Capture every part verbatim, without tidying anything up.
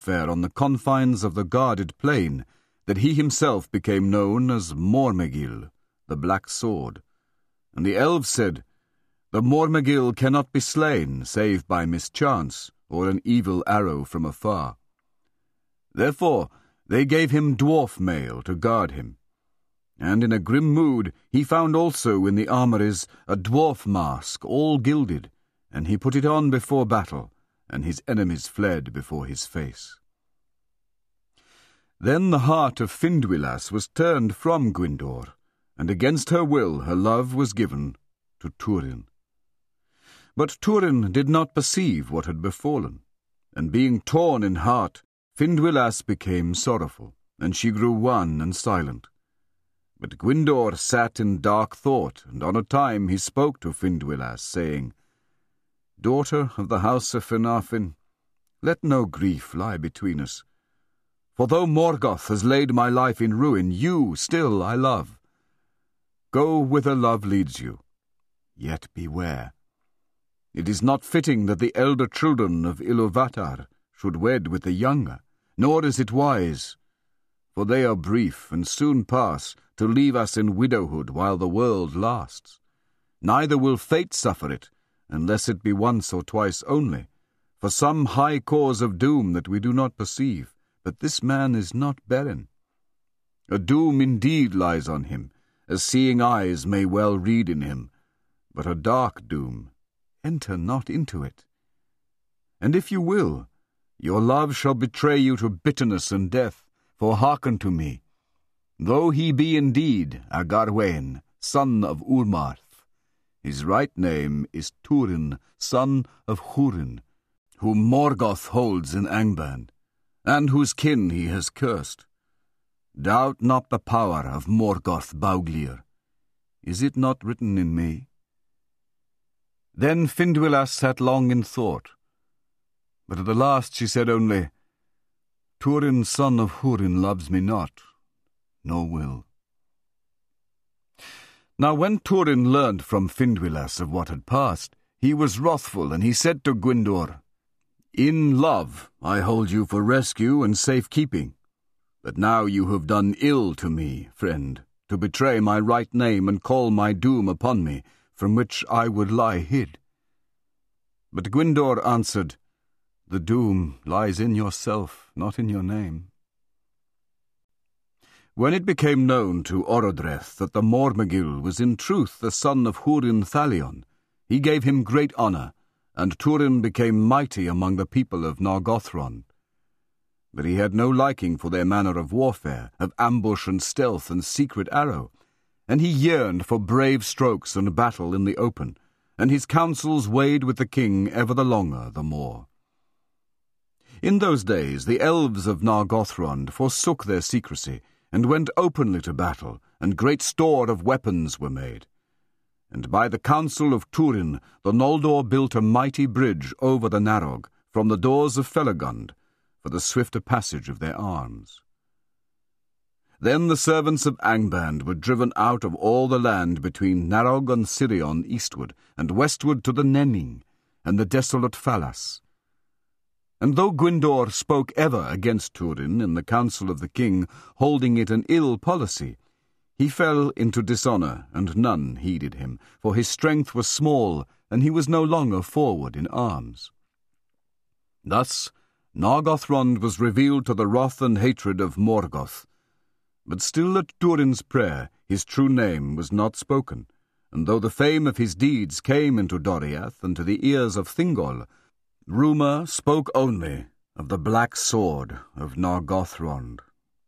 warfare on the confines of the guarded plain that he himself became known as Mormegil, the Black Sword. And the elves said, "The Mormegil cannot be slain save by mischance or an evil arrow from afar." Therefore they gave him dwarf mail to guard him. And in a grim mood he found also in the armories a dwarf mask all gilded, and he put it on before battle, and his enemies fled before his face. Then the heart of Findwylas was turned from Gwyndor, and against her will her love was given to Turin. But Turin did not perceive what had befallen, and being torn in heart, Findwylas became sorrowful, and she grew wan and silent. But Gwyndor sat in dark thought, and on a time he spoke to Findwylas, saying, "Daughter of the house of Finarfin, let no grief lie between us. For though Morgoth has laid my life in ruin, you still I love. Go whither love leads you, yet beware. It is not fitting that the elder children of Iluvatar should wed with the younger, nor is it wise, for they are brief and soon pass to leave us in widowhood while the world lasts. Neither will fate suffer it, unless it be once or twice only, for some high cause of doom that we do not perceive. But this man is not barren. A doom indeed lies on him, as seeing eyes may well read in him, but a dark doom. Enter not into it. And if you will, your love shall betray you to bitterness and death, for hearken to me. Though he be indeed Agarwain, son of Urmarth, his right name is Turin, son of Hurin, whom Morgoth holds in Angband, and whose kin he has cursed. Doubt not the power of Morgoth Bauglir. Is it not written in me?" Then Findwylas sat long in thought, but at the last she said only, "Turin, son of Hurin, loves me not, nor will." Now when Turin learned from Findwylas of what had passed, he was wrathful, and he said to Gwyndor, "In love I hold you for rescue and safe keeping, but now you have done ill to me, friend, to betray my right name and call my doom upon me, from which I would lie hid." But Gwyndor answered, "The doom lies in yourself, not in your name." When it became known to Orodreth that the Mormegil was in truth the son of Hurin Thalion, he gave him great honour, and Turin became mighty among the people of Nargothrond. But he had no liking for their manner of warfare, of ambush and stealth and secret arrow, and he yearned for brave strokes and battle in the open, and his counsels weighed with the king ever the longer the more. In those days the elves of Nargothrond forsook their secrecy, and went openly to battle, and great store of weapons were made. And by the counsel of Turin the Noldor built a mighty bridge over the Narog, from the doors of Felagund, for the swifter passage of their arms. Then the servants of Angband were driven out of all the land between Narog and Sirion eastward, and westward to the Nenning, and the desolate Falas. And though Gwyndor spoke ever against Turin in the council of the king, holding it an ill policy, he fell into dishonour, and none heeded him, for his strength was small, and he was no longer forward in arms. Thus Nargothrond was revealed to the wrath and hatred of Morgoth, but still at Turin's prayer his true name was not spoken, and though the fame of his deeds came into Doriath and to the ears of Thingol, rumour spoke only of the Black Sword of Nargothrond.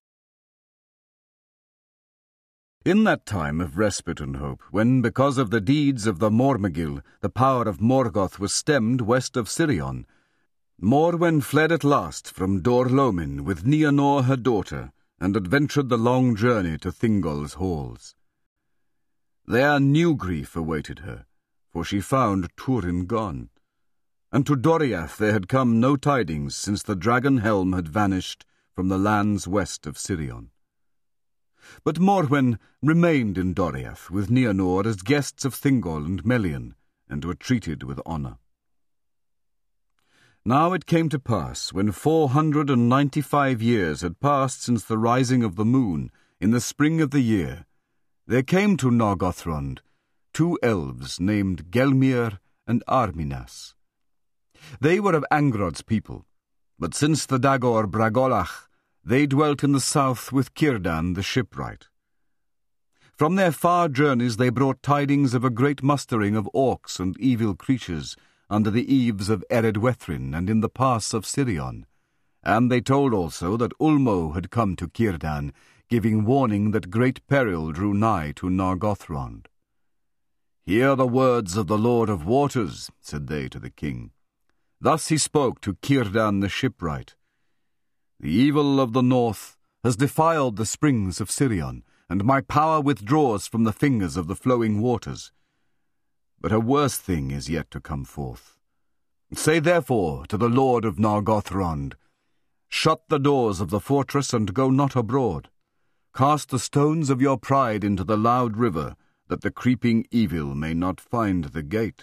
In that time of respite and hope, when, because of the deeds of the Mormegil, the power of Morgoth was stemmed west of Sirion, Morwen fled at last from Dor-Lomin with Nienor her daughter, and adventured the long journey to Thingol's halls. There new grief awaited her, for she found Turin gone, and to Doriath there had come no tidings since the dragon helm had vanished from the lands west of Sirion. But Morwen remained in Doriath with Nienor as guests of Thingol and Melian, and were treated with honour. Now it came to pass, when four hundred and ninety-five years had passed since the rising of the moon, in the spring of the year, there came to Nargothrond two elves named Gelmir and Arminas. They were of Angrod's people, but since the Dagor Bragolach, they dwelt in the south with Círdan the shipwright. From their far journeys they brought tidings of a great mustering of orcs and evil creatures under the eaves of Eredwethrin and in the pass of Sirion, and they told also that Ulmo had come to Círdan, giving warning that great peril drew nigh to Nargothrond. "Hear the words of the Lord of Waters," said they to the king. Thus he spoke to Círdan the shipwright. "The evil of the north has defiled the springs of Sirion, and my power withdraws from the fingers of the flowing waters. But a worse thing is yet to come forth. Say therefore to the Lord of Nargothrond, shut the doors of the fortress and go not abroad. Cast the stones of your pride into the loud river, that the creeping evil may not find the gate."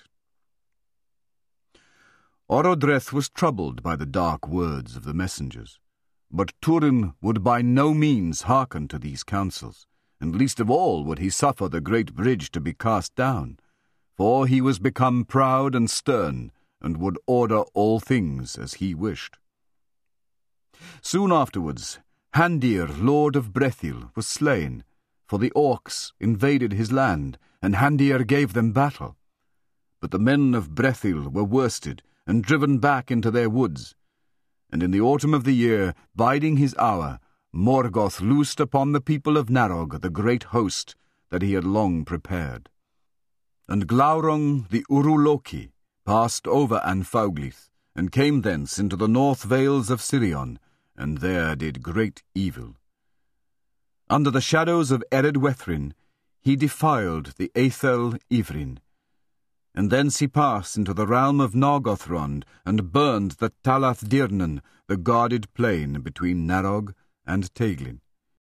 Orodreth was troubled by the dark words of the messengers, but Turin would by no means hearken to these counsels, and least of all would he suffer the great bridge to be cast down, for he was become proud and stern, and would order all things as he wished. Soon afterwards, Handir, lord of Brethil, was slain, for the orcs invaded his land, and Handir gave them battle. But the men of Brethil were worsted, and driven back into their woods. And in the autumn of the year, biding his hour, Morgoth loosed upon the people of Narog the great host that he had long prepared. And Glaurung the Uruloki passed over Anfauglith, and came thence into the north vales of Sirion, and there did great evil. Under the shadows of Eredwethrin he defiled the Aethel Ivrin, and thence he passed into the realm of Nargothrond, and burned the Talath Dirnan, the guarded plain between Narog and Teglin.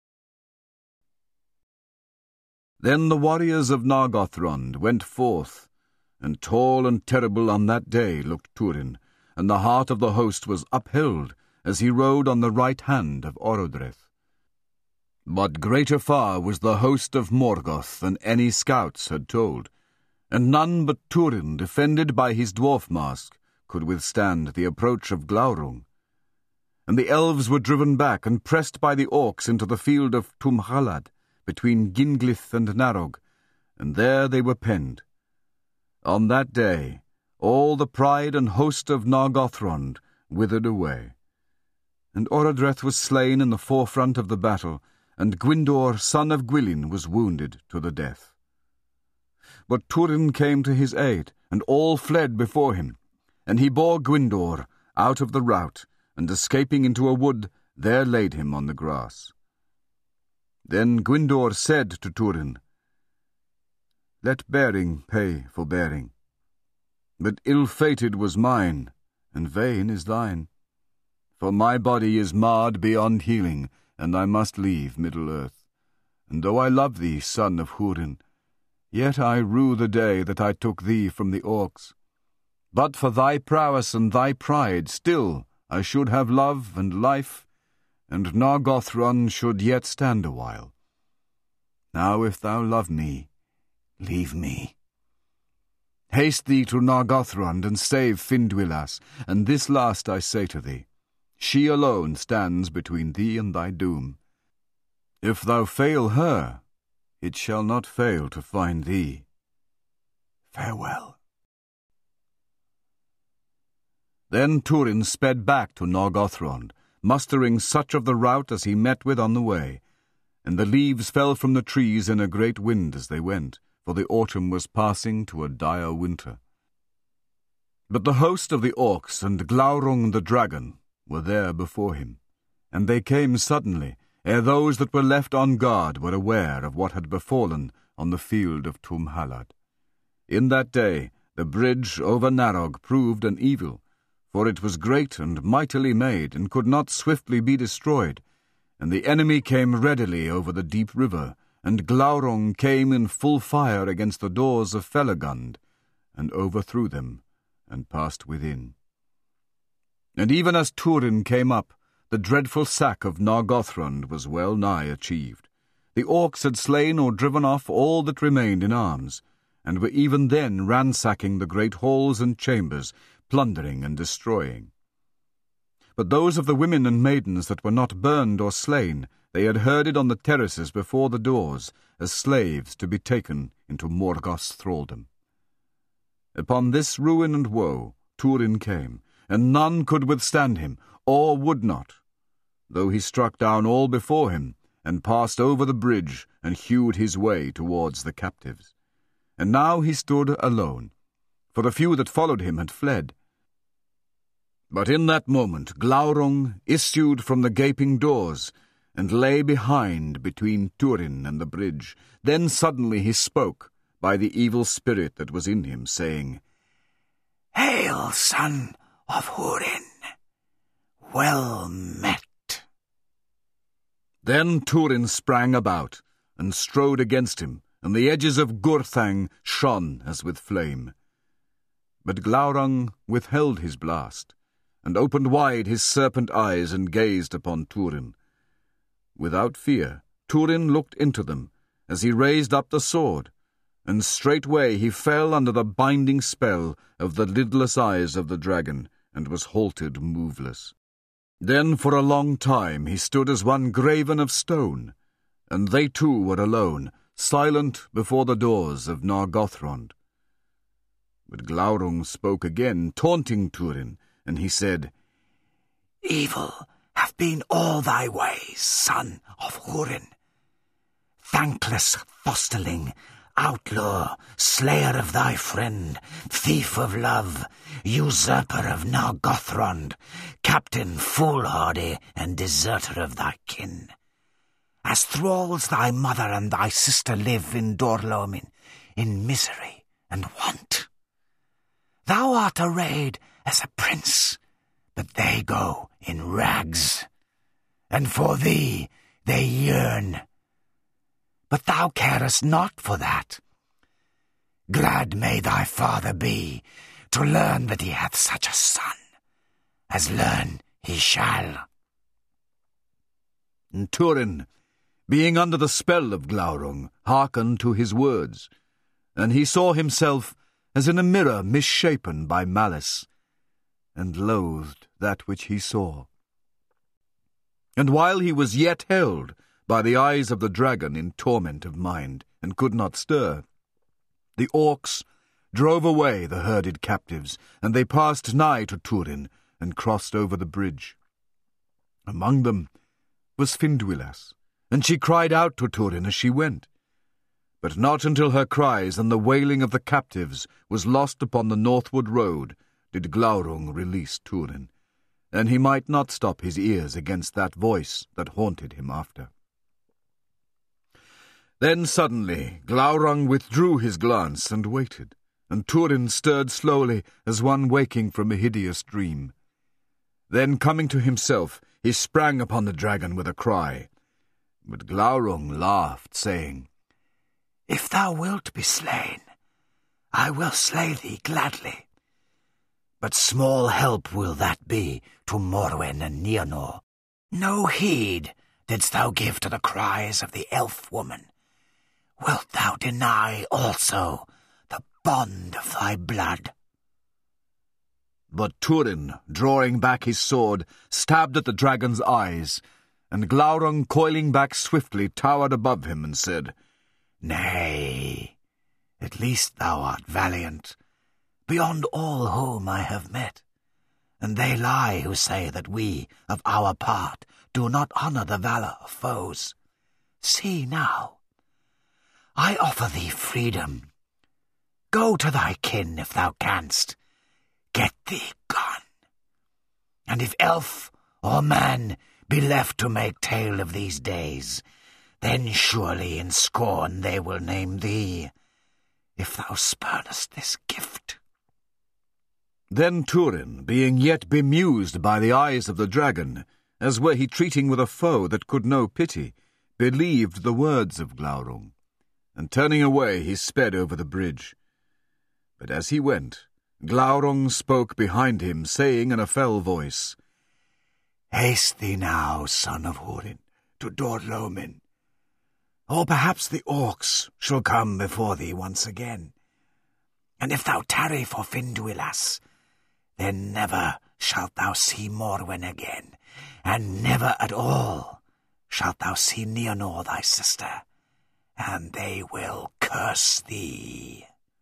Then the warriors of Nargothrond went forth, and tall and terrible on that day looked Turin, and the heart of the host was upheld, as he rode on the right hand of Orodreth. But greater far was the host of Morgoth than any scouts had told, and none but Turin, defended by his dwarf mask, could withstand the approach of Glaurung. And the elves were driven back and pressed by the orcs into the field of Tumhalad, between Ginglith and Narog, and there they were penned. On that day all the pride and host of Nargothrond withered away. And Orodreth was slain in the forefront of the battle, and Gwyndor, son of Gwilyn, was wounded to the death. But Turin came to his aid, and all fled before him, and he bore Gwyndor out of the rout, and escaping into a wood, there laid him on the grass. Then Gwyndor said to Turin, "Let bearing pay for bearing. But ill-fated was mine, and vain is thine. For my body is marred beyond healing, and I must leave Middle-earth. And though I love thee, son of Húrin, yet I rue the day that I took thee from the orcs. But for thy prowess and thy pride, still I should have love and life, and Nargothrond should yet stand a while. Now if thou love me, leave me. Haste thee to Nargothrond and save Finduilas, and this last I say to thee, she alone stands between thee and thy doom. If thou fail her, it shall not fail to find thee. Farewell." Then Turin sped back to Nargothrond, mustering such of the rout as he met with on the way, and the leaves fell from the trees in a great wind as they went, for the autumn was passing to a dire winter. But the host of the orcs and Glaurung the dragon were there before him, and they came suddenly, ere those that were left on guard were aware of what had befallen on the field of Tumhalad. In that day the bridge over Narog proved an evil, for it was great and mightily made, and could not swiftly be destroyed, and the enemy came readily over the deep river, and Glaurung came in full fire against the doors of Felagund, and overthrew them, and passed within. And even as Turin came up, the dreadful sack of Nargothrond was well nigh achieved. The orcs had slain or driven off all that remained in arms, and were even then ransacking the great halls and chambers, plundering and destroying. But those of the women and maidens that were not burned or slain, they had herded on the terraces before the doors, as slaves to be taken into Morgoth's thraldom. Upon this ruin and woe Turin came, and none could withstand him, or would not, though he struck down all before him, and passed over the bridge, and hewed his way towards the captives. And now he stood alone, for the few that followed him had fled. But in that moment Glaurung issued from the gaping doors, and lay behind between Turin and the bridge. Then suddenly he spoke, by the evil spirit that was in him, saying, "Hail, son of Húrin! Well met." Then Turin sprang about, and strode against him, and the edges of Gurthang shone as with flame. But Glaurung withheld his blast, and opened wide his serpent eyes, and gazed upon Turin. Without fear, Turin looked into them, as he raised up the sword, and straightway he fell under the binding spell of the lidless eyes of the dragon, and was halted moveless. Then for a long time he stood as one graven of stone, and they too were alone, silent before the doors of Nargothrond. But Glaurung spoke again, taunting Turin, and he said, "Evil have been all thy ways, son of Húrin. Thankless fosterling, outlaw, slayer of thy friend, thief of love, usurper of Nargothrond, captain foolhardy, and deserter of thy kin. As thralls thy mother and thy sister live in Dor-lómin, in misery and want. Thou art arrayed as a prince, but they go in rags, and for thee they yearn. But thou carest not for that. Glad may thy father be to learn that he hath such a son, as learn he shall." And Turin, being under the spell of Glaurung, hearkened to his words, and he saw himself as in a mirror misshapen by malice, and loathed that which he saw. And while he was yet held by the eyes of the dragon in torment of mind, and could not stir, the orcs drove away the herded captives, and they passed nigh to Turin, and crossed over the bridge. Among them was Finduilas, and she cried out to Turin as she went. But not until her cries and the wailing of the captives was lost upon the northward road did Glaurung release Turin, and he might not stop his ears against that voice that haunted him after. Then suddenly Glaurung withdrew his glance and waited, and Turin stirred slowly as one waking from a hideous dream. Then coming to himself, he sprang upon the dragon with a cry. But Glaurung laughed, saying, "If thou wilt be slain, I will slay thee gladly. But small help will that be to Morwen and Nienor. No heed didst thou give to the cries of the elf woman. Wilt thou deny also the bond of thy blood?" But Turin, drawing back his sword, stabbed at the dragon's eyes, and Glaurung, coiling back swiftly, towered above him and said, "Nay, at least thou art valiant, beyond all whom I have met, and they lie who say that we, of our part, do not honour the valour of foes. See now, I offer thee freedom. Go to thy kin if thou canst. Get thee gone. And if elf or man be left to make tale of these days, then surely in scorn they will name thee, if thou spurnest this gift." Then Turin, being yet bemused by the eyes of the dragon, as were he treating with a foe that could know pity, believed the words of Glaurung, and turning away he sped over the bridge. But as he went, Glaurung spoke behind him, saying in a fell voice, Haste thee now, son of Húrin, to Dor Lómin, or perhaps the orcs shall come before thee once again. And if thou tarry for Finduilas, then never shalt thou see Morwen again, and never at all shalt thou see Nienor thy sister, and they will curse thee.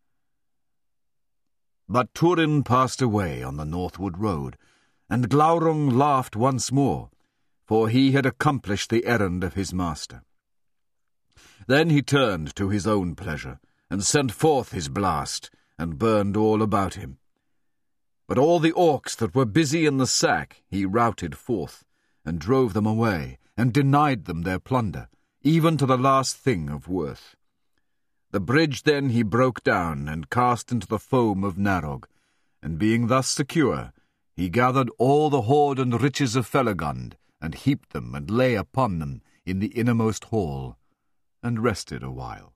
But Turin passed away on the northward road, and Glaurung laughed once more, for he had accomplished the errand of his master. Then he turned to his own pleasure, and sent forth his blast, and burned all about him. But all the orcs that were busy in the sack he routed forth, and drove them away, and denied them their plunder, even to the last thing of worth. The bridge then he broke down, and cast into the foam of Narog, and being thus secure, he gathered all the hoard and riches of Felagund, and heaped them, and lay upon them in the innermost hall, and rested a while.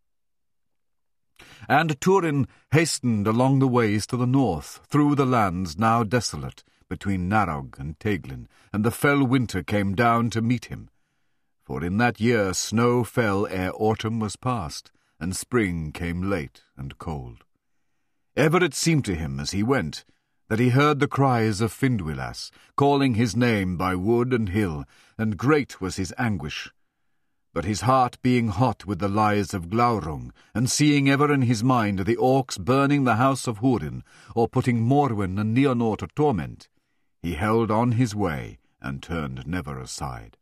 And Turin hastened along the ways to the north, through the lands now desolate, between Narog and Teglin, and the fell winter came down to meet him. For in that year snow fell ere autumn was past, and spring came late and cold. Ever it seemed to him as he went that he heard the cries of Finduilas, calling his name by wood and hill, and great was his anguish. But his heart being hot with the lies of Glaurung, and seeing ever in his mind the orcs burning the house of Húrin, or putting Morwen and Nienor to torment, he held on his way, and turned never aside.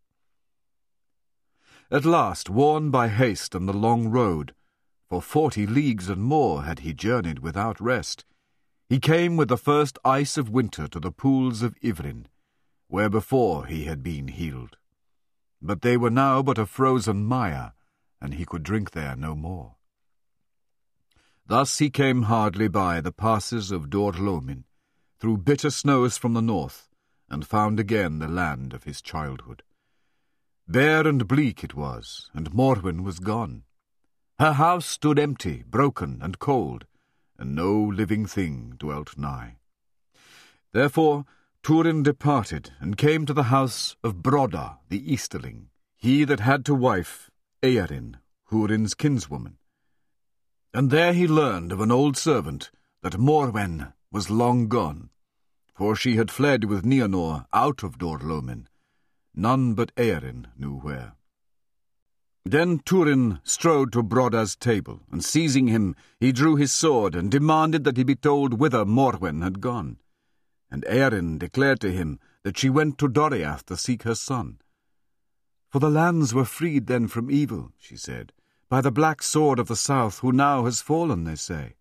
At last, worn by haste and the long road, for forty leagues and more had he journeyed without rest, he came with the first ice of winter to the pools of Ivrin, where before he had been healed. But they were now but a frozen mire, and he could drink there no more. Thus he came hardly by the passes of Dor Lómin, through bitter snows from the north, and found again the land of his childhood. Bare and bleak it was, and Morwen was gone. Her house stood empty, broken, and cold, and no living thing dwelt nigh. Therefore Turin departed, and came to the house of Brodda the Easterling, he that had to wife Eärinn, Húrin's kinswoman. And there he learned of an old servant that Morwen was long gone, for she had fled with Nienor out of Dor Lómin. None but Eärinn knew where. Then Turin strode to Brodda's table, and seizing him, he drew his sword, and demanded that he be told whither Morwen had gone. And Eärinn declared to him that she went to Doriath to seek her son. For the lands were freed then from evil, she said, by the black sword of the south, who now has fallen, they say.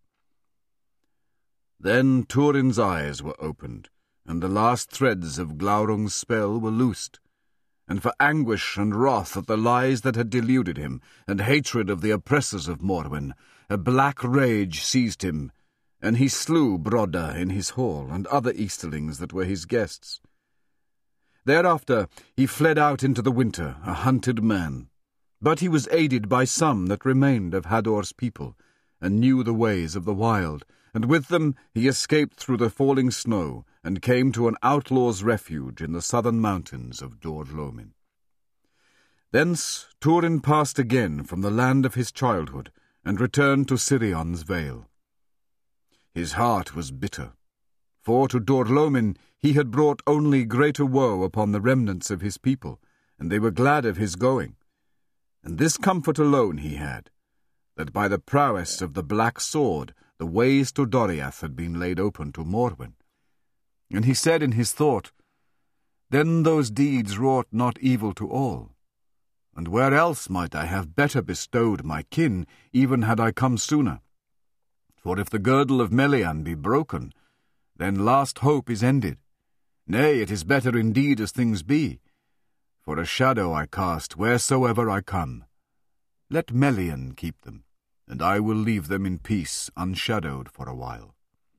Then Turin's eyes were opened, and the last threads of Glaurung's spell were loosed. And for anguish and wrath at the lies that had deluded him, and hatred of the oppressors of Morwen, a black rage seized him, and he slew Brodda in his hall, and other Easterlings that were his guests. Thereafter he fled out into the winter, a hunted man. But he was aided by some that remained of Hador's people, and knew the ways of the wild, and with them he escaped through the falling snow, and came to an outlaw's refuge in the southern mountains of Dor Lómin. Thence Turin passed again from the land of his childhood, and returned to Sirion's vale. His heart was bitter, for to Dor Lómin he had brought only greater woe upon the remnants of his people, and they were glad of his going. And this comfort alone he had, that by the prowess of the black sword the ways to Doriath had been laid open to Morwen. And he said in his thought, Then those deeds wrought not evil to all. And where else might I have better bestowed my kin, even had I come sooner? For if the girdle of Melian be broken, then last hope is ended. Nay, it is better indeed as things be. For a shadow I cast wheresoever I come. Let Melian keep them, and I will leave them in peace unshadowed for a while.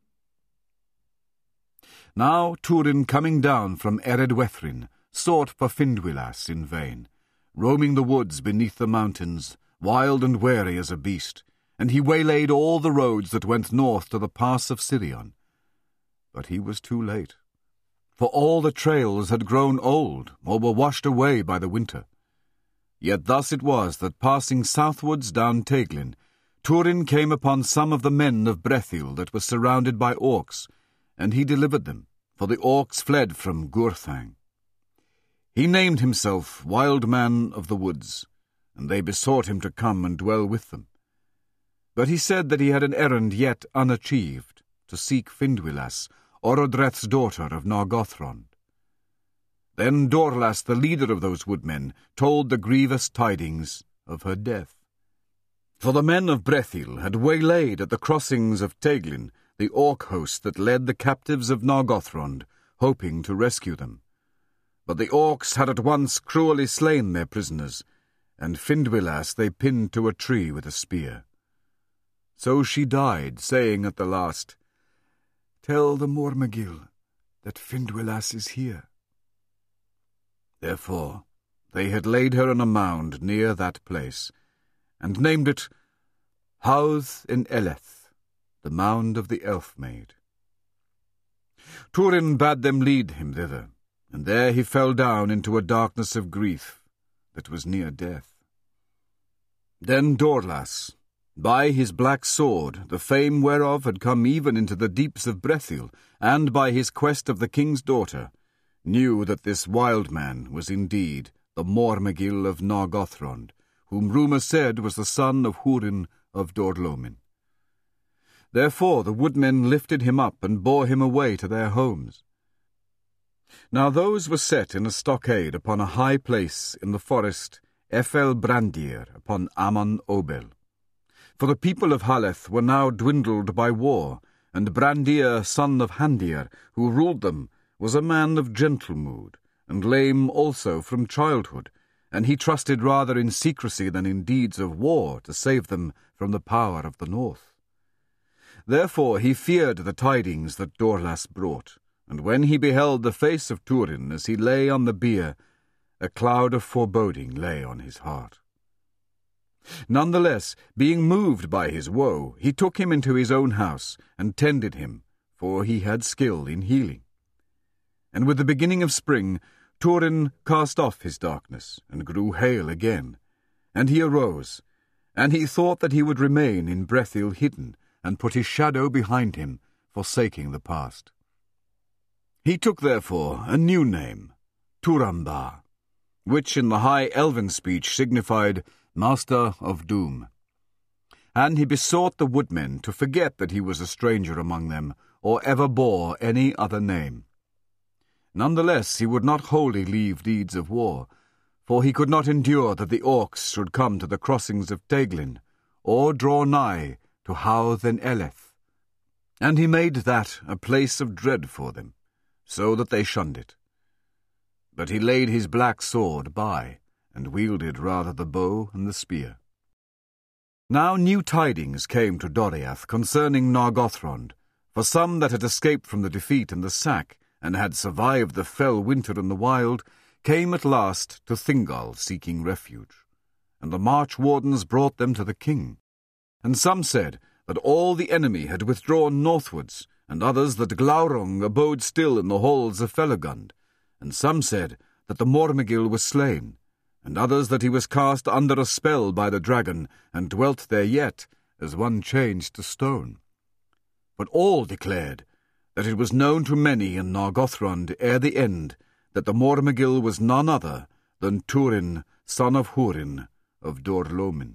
Now Turin, coming down from Eredwethrin, sought for Finduilas in vain, roaming the woods beneath the mountains, wild and wary as a beast, and he waylaid all the roads that went north to the pass of Sirion. But he was too late, for all the trails had grown old or were washed away by the winter. Yet thus it was that, passing southwards down Teiglin, Turin came upon some of the men of Brethil that were surrounded by orcs, and he delivered them, for the orcs fled from Gurthang. He named himself Wild Man of the Woods, and they besought him to come and dwell with them. But he said that he had an errand yet unachieved, to seek Findwilas, Orodreth's daughter of Nargothrond. Then Dorlas, the leader of those woodmen, told the grievous tidings of her death. For the men of Brethil had waylaid at the crossings of Teiglin the orc host that led the captives of Nargothrond, hoping to rescue them. But the orcs had at once cruelly slain their prisoners, and Findwilas they pinned to a tree with a spear. So she died, saying at the last, "Tell the Mormegil that Findwilas is here." Therefore they had laid her on a mound near that place, and named it Hauth in Eleth, the mound of the elf-maid. Turin bade them lead him thither, and there he fell down into a darkness of grief that was near death. Then Dorlas, by his black sword, the fame whereof had come even into the deeps of Brethil, and by his quest of the king's daughter, knew that this wild man was indeed the Mormegil of Nargothrond, whom rumour said was the son of Hurin of Dordlomin. Therefore the woodmen lifted him up and bore him away to their homes. Now those were set in a stockade upon a high place in the forest Ephel Brandir upon Amon Obel. For the people of Haleth were now dwindled by war, and Brandir, son of Handir, who ruled them, was a man of gentle mood, and lame also from childhood, and he trusted rather in secrecy than in deeds of war to save them from the power of the north. Therefore he feared the tidings that Dorlas brought, and when he beheld the face of Turin as he lay on the bier, a cloud of foreboding lay on his heart. None the less, being moved by his woe, he took him into his own house and tended him, for he had skill in healing. And with the beginning of spring, Turin cast off his darkness and grew hale again, and he arose, and he thought that he would remain in Brethil hidden, and put his shadow behind him, forsaking the past. He took therefore a new name, Turamba, which in the high elven speech signified Master of Doom. And he besought the woodmen to forget that he was a stranger among them, or ever bore any other name. None the less he would not wholly leave deeds of war, for he could not endure that the orcs should come to the crossings of Teiglin, or draw nigh to Hauth in Eleth. And he made that a place of dread for them, so that they shunned it. But he laid his black sword by, and wielded rather the bow and the spear. Now new tidings came to Doriath concerning Nargothrond, for some that had escaped from the defeat and the sack, and had survived the fell winter in the wild, came at last to Thingol seeking refuge, and the march wardens brought them to the king. And some said that all the enemy had withdrawn northwards, and others that Glaurung abode still in the halls of Felagund, and some said that the Mormegil was slain, and others that he was cast under a spell by the dragon, and dwelt there yet, as one changed to stone. But all declared that it was known to many in Nargothrond ere the end that the Mormegil was none other than Turin, son of Hurin of Dordlomin.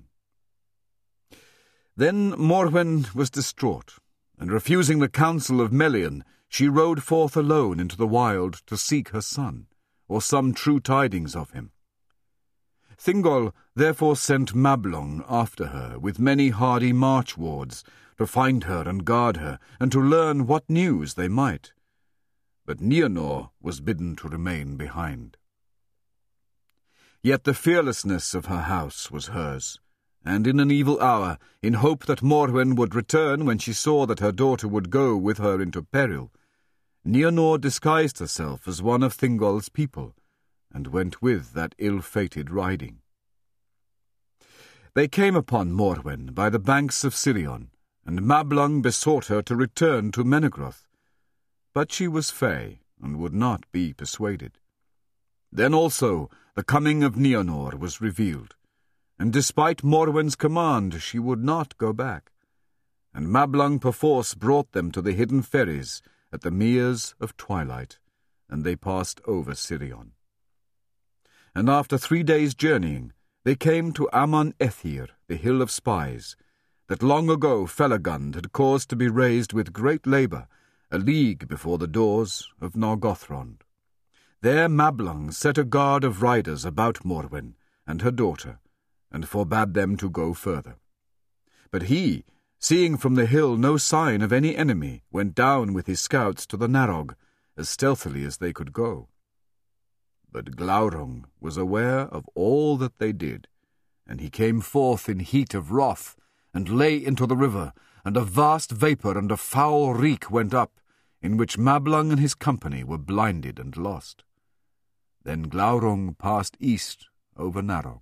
Then Morwen was distraught, and refusing the counsel of Melian, she rode forth alone into the wild to seek her son, or some true tidings of him. Thingol therefore sent Mablung after her with many hardy march-wards, to find her and guard her, and to learn what news they might. But Nienor was bidden to remain behind. Yet the fearlessness of her house was hers, and in an evil hour, in hope that Morwen would return when she saw that her daughter would go with her into peril, Nienor disguised herself as one of Thingol's people, and went with that ill-fated riding. They came upon Morwen by the banks of Sirion, and Mablung besought her to return to Menegroth. But she was fey, and would not be persuaded. Then also the coming of Nienor was revealed, and despite Morwen's command she would not go back, and Mablung perforce brought them to the hidden ferries at the Meres of Twilight, and they passed over Sirion. And after three days' journeying, they came to Amon Ethir, the hill of spies, that long ago Felagund had caused to be raised with great labour, a league before the doors of Nargothrond. There Mablung set a guard of riders about Morwen and her daughter, and forbade them to go further. But he, seeing from the hill no sign of any enemy, went down with his scouts to the Narog, as stealthily as they could go. But Glaurung was aware of all that they did, and he came forth in heat of wrath, and lay into the river, and a vast vapour and a foul reek went up, in which Mablung and his company were blinded and lost. Then Glaurung passed east over Narog.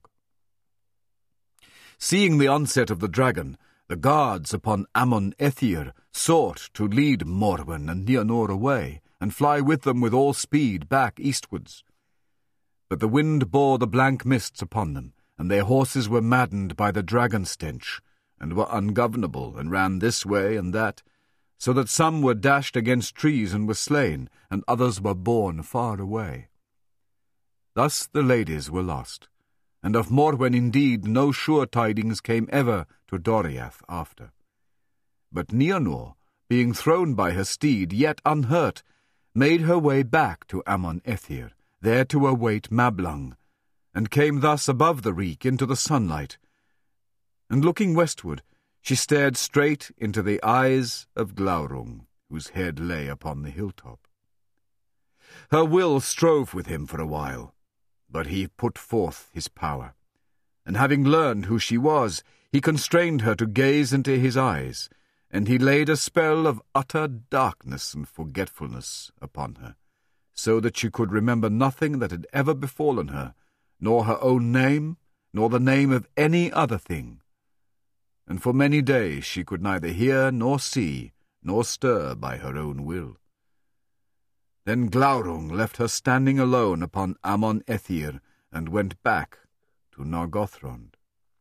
Seeing the onset of the dragon, the guards upon Amon Ethir sought to lead Morwen and Nienor away, and fly with them with all speed back eastwards. But the wind bore the blank mists upon them, and their horses were maddened by the dragon stench, and were ungovernable, and ran this way and that, so that some were dashed against trees and were slain, and others were borne far away. Thus the ladies were lost, and of Morwen indeed no sure tidings came ever to Doriath after. But Nienor, being thrown by her steed, yet unhurt, made her way back to Amon Ethir, there to await Mablung, and came thus above the reek into the sunlight. And looking westward, she stared straight into the eyes of Glaurung, whose head lay upon the hilltop. Her will strove with him for a while, but he put forth his power, and having learned who she was, he constrained her to gaze into his eyes, and he laid a spell of utter darkness and forgetfulness upon her, so that she could remember nothing that had ever befallen her, nor her own name, nor the name of any other thing. And for many days she could neither hear nor see, nor stir by her own will. Then Glaurung left her standing alone upon Amon Ethir, and went back to Nargothrond.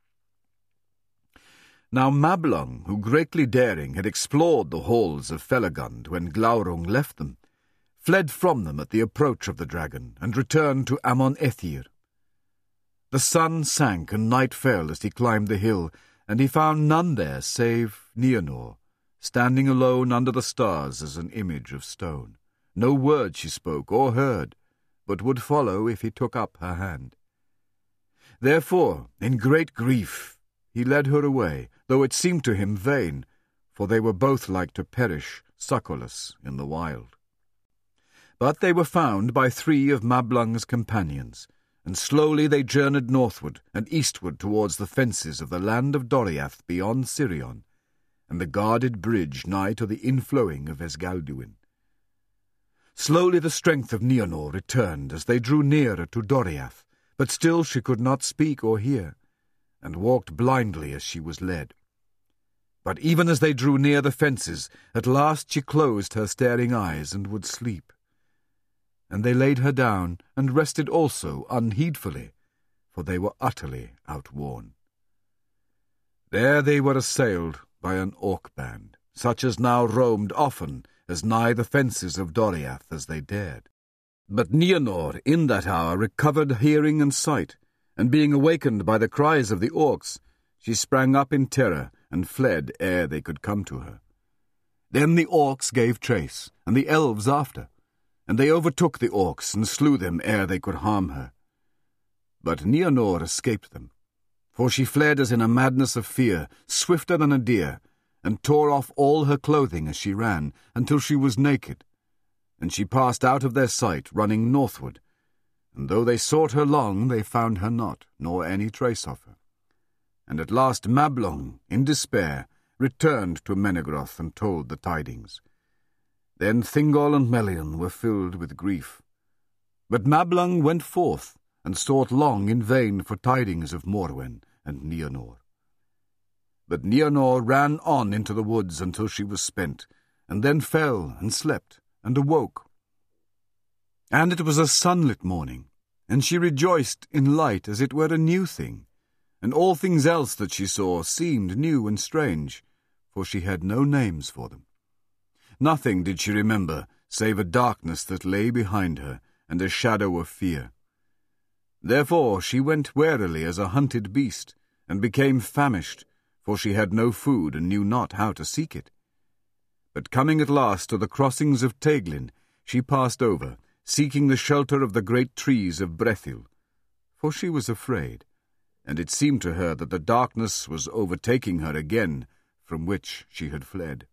Now Mablung, who greatly daring had explored the halls of Felagund when Glaurung left them, fled from them at the approach of the dragon, and returned to Amon Ethir. The sun sank and night fell as he climbed the hill, and he found none there save Nienor, standing alone under the stars as an image of stone. No word she spoke or heard, but would follow if he took up her hand. Therefore, in great grief, he led her away, though it seemed to him vain, for they were both like to perish, succourless in the wild. But they were found by three of Mablung's companions, and slowly they journeyed northward and eastward towards the fences of the land of Doriath beyond Sirion, and the guarded bridge nigh to the inflowing of Esgalduin. Slowly the strength of Nienor returned as they drew nearer to Doriath, but still she could not speak or hear, and walked blindly as she was led. But even as they drew near the fences, at last she closed her staring eyes and would sleep. And they laid her down and rested also unheedfully, for they were utterly outworn. There they were assailed by an orc band, such as now roamed often as nigh the fences of Doriath as they dared. But Nienor in that hour recovered hearing and sight, and being awakened by the cries of the orcs, she sprang up in terror and fled ere they could come to her. Then the orcs gave chase, and the elves after, and they overtook the orcs and slew them ere they could harm her. But Nienor escaped them, for she fled as in a madness of fear, swifter than a deer, and tore off all her clothing as she ran, until she was naked. And she passed out of their sight, running northward, and though they sought her long, they found her not, nor any trace of her. And at last Mablung, in despair, returned to Menegroth and told the tidings. Then Thingol and Melian were filled with grief. But Mablung went forth, and sought long in vain for tidings of Morwen and Nienor. But Nienor ran on into the woods until she was spent, and then fell and slept and awoke. And it was a sunlit morning, and she rejoiced in light as it were a new thing, and all things else that she saw seemed new and strange, for she had no names for them. Nothing did she remember save a darkness that lay behind her, and a shadow of fear. Therefore she went warily as a hunted beast, and became famished, for she had no food and knew not how to seek it. But coming at last to the crossings of Teighlin, she passed over, seeking the shelter of the great trees of Brethil, for she was afraid, and it seemed to her that the darkness was overtaking her again, from which she had fled.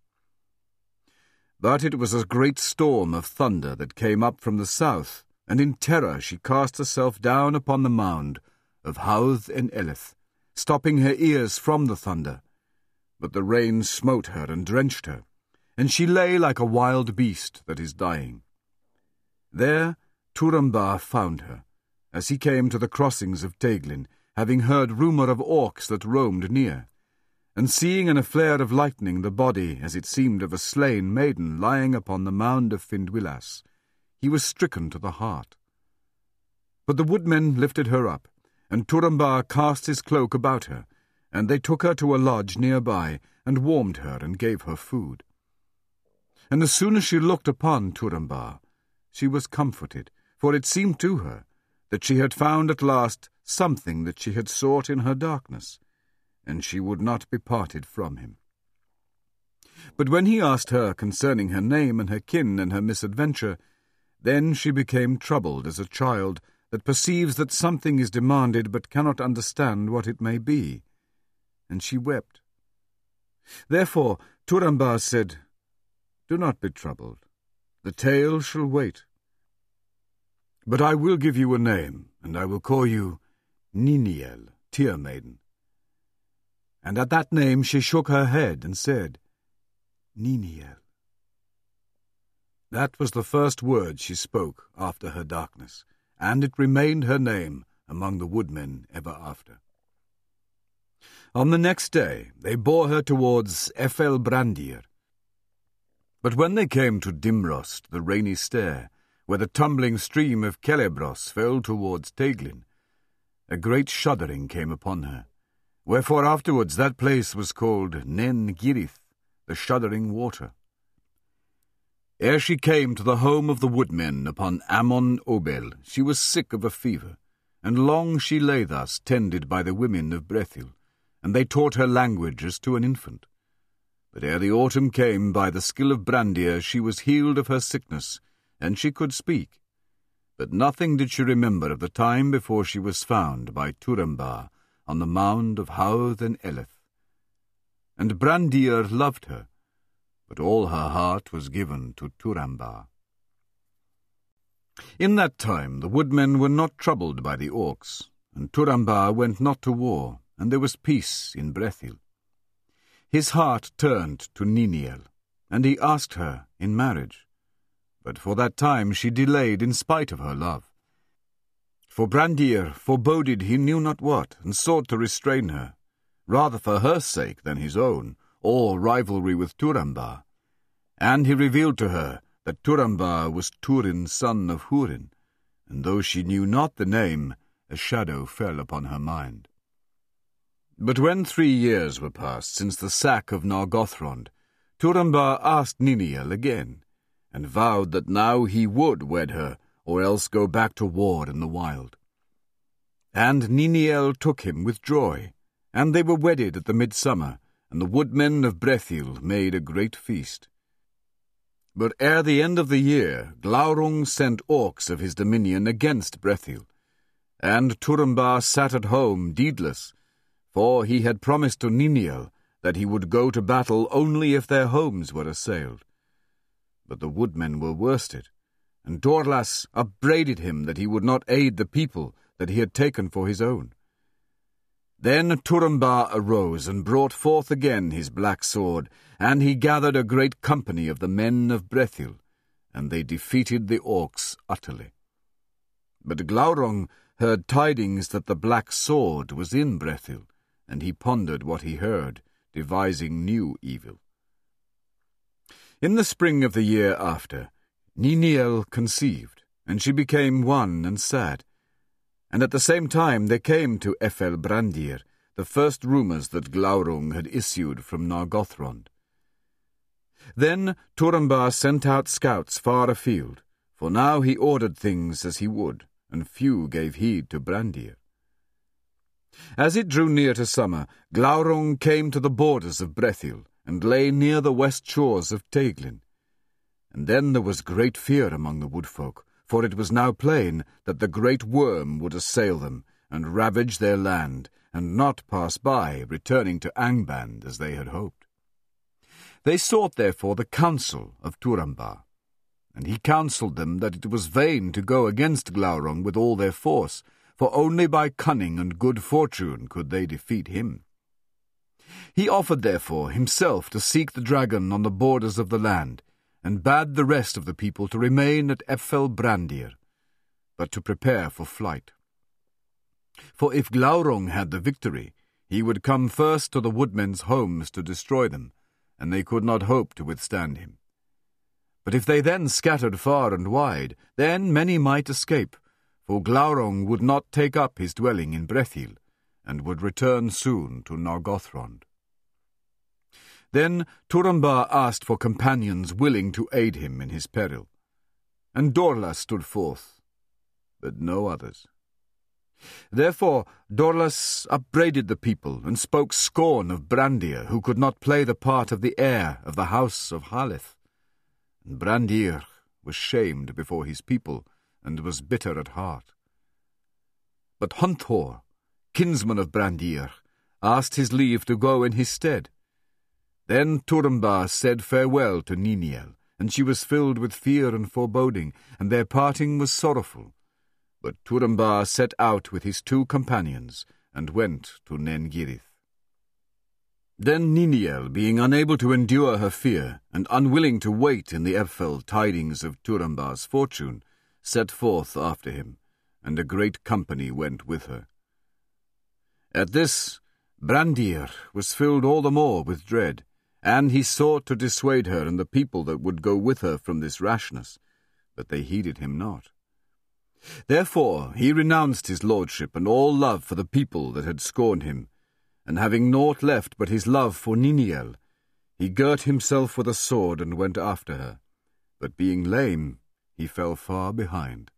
But it was a great storm of thunder that came up from the south, and in terror she cast herself down upon the mound of Howth en Eleth, stopping her ears from the thunder. But the rain smote her and drenched her, and she lay like a wild beast that is dying. There Turambar found her, as he came to the crossings of Teighlin, having heard rumour of orcs that roamed near, and seeing in a flare of lightning the body, as it seemed, of a slain maiden lying upon the mound of Findwilas, he was stricken to the heart. But the woodmen lifted her up, and Turambar cast his cloak about her, and they took her to a lodge near by, and warmed her and gave her food. And as soon as she looked upon Turambar, she was comforted, for it seemed to her that she had found at last something that she had sought in her darkness, and she would not be parted from him. But when he asked her concerning her name and her kin and her misadventure, then she became troubled as a child that perceives that something is demanded but cannot understand what it may be, and she wept. Therefore Turambar said, "Do not be troubled. The tale shall wait. But I will give you a name, and I will call you Niniel, Tear Maiden." And at that name she shook her head and said, "Niniel." That was the first word she spoke after her darkness, and it remained her name among the woodmen ever after. On the next day they bore her towards Efel Brandir. But when they came to Dimrost, the rainy stair, where the tumbling stream of Celebros fell towards Teighlin, a great shuddering came upon her, wherefore afterwards that place was called Nen Girith, the shuddering water. Ere she came to the home of the woodmen upon Ammon Obel, she was sick of a fever, and long she lay thus, tended by the women of Brethil, and they taught her language as to an infant. But ere the autumn came, by the skill of Brandir she was healed of her sickness, and she could speak. But nothing did she remember of the time before she was found by Turambar on the mound of Howth en Eleth. And Brandir loved her, but all her heart was given to Turambar. In that time the woodmen were not troubled by the orcs, and Turambar went not to war, and there was peace in Brethil. His heart turned to Niniel, and he asked her in marriage, but for that time she delayed in spite of her love. For Brandir foreboded he knew not what, and sought to restrain her, rather for her sake than his own, or rivalry with Turambar. And he revealed to her that Turambar was Turin, son of Hurin, and though she knew not the name, a shadow fell upon her mind. But when three years were past since the sack of Nargothrond, Turambar asked Niniel again, and vowed that now he would wed her, or else go back to war in the wild. And Niniel took him with joy, and they were wedded at the midsummer, and the woodmen of Brethil made a great feast. But ere the end of the year, Glaurung sent orcs of his dominion against Brethil, and Turambar sat at home deedless, for he had promised to Niniel that he would go to battle only if their homes were assailed. But the woodmen were worsted, and Dorlas upbraided him that he would not aid the people that he had taken for his own. Then Turambar arose and brought forth again his black sword, and he gathered a great company of the men of Brethil, and they defeated the orcs utterly. But Glaurung heard tidings that the black sword was in Brethil, and he pondered what he heard, devising new evil. In the spring of the year after, Niniel conceived, and she became wan and sad. And at the same time there came to Æthelbrandir the first rumours that Glaurung had issued from Nargothrond. Then Turambar sent out scouts far afield, for now he ordered things as he would, and few gave heed to Brandir. As it drew near to summer, Glaurung came to the borders of Brethil, and lay near the west shores of Teiglin. And then there was great fear among the woodfolk, for it was now plain that the great worm would assail them, and ravage their land, and not pass by, returning to Angband as they had hoped. They sought therefore the counsel of Turambar, and he counselled them that it was vain to go against Glaurung with all their force, for only by cunning and good fortune could they defeat him. He offered therefore himself to seek the dragon on the borders of the land, and bade the rest of the people to remain at Æthelbrandir, but to prepare for flight. For if Glaurung had the victory, he would come first to the woodmen's homes to destroy them, and they could not hope to withstand him. But if they then scattered far and wide, then many might escape, for Glaurung would not take up his dwelling in Brethil, and would return soon to Nargothrond. Then Turambar asked for companions willing to aid him in his peril, and Dorla stood forth, but no others. Therefore Dorlas upbraided the people, and spoke scorn of Brandir, who could not play the part of the heir of the house of Haleth. And Brandir was shamed before his people, and was bitter at heart. But Hunthor, kinsman of Brandir, asked his leave to go in his stead. Then Turambar said farewell to Niniel, and she was filled with fear and foreboding, and their parting was sorrowful. But Turambar set out with his two companions, and went to Nengirith. Then Niniel, being unable to endure her fear, and unwilling to wait in the Ephel tidings of Turambar's fortune, set forth after him, and a great company went with her. At this, Brandir was filled all the more with dread, and he sought to dissuade her and the people that would go with her from this rashness, but they heeded him not. Therefore he renounced his lordship and all love for the people that had scorned him, and having naught left but his love for Niniel, he girt himself with a sword and went after her, but being lame, he fell far behind.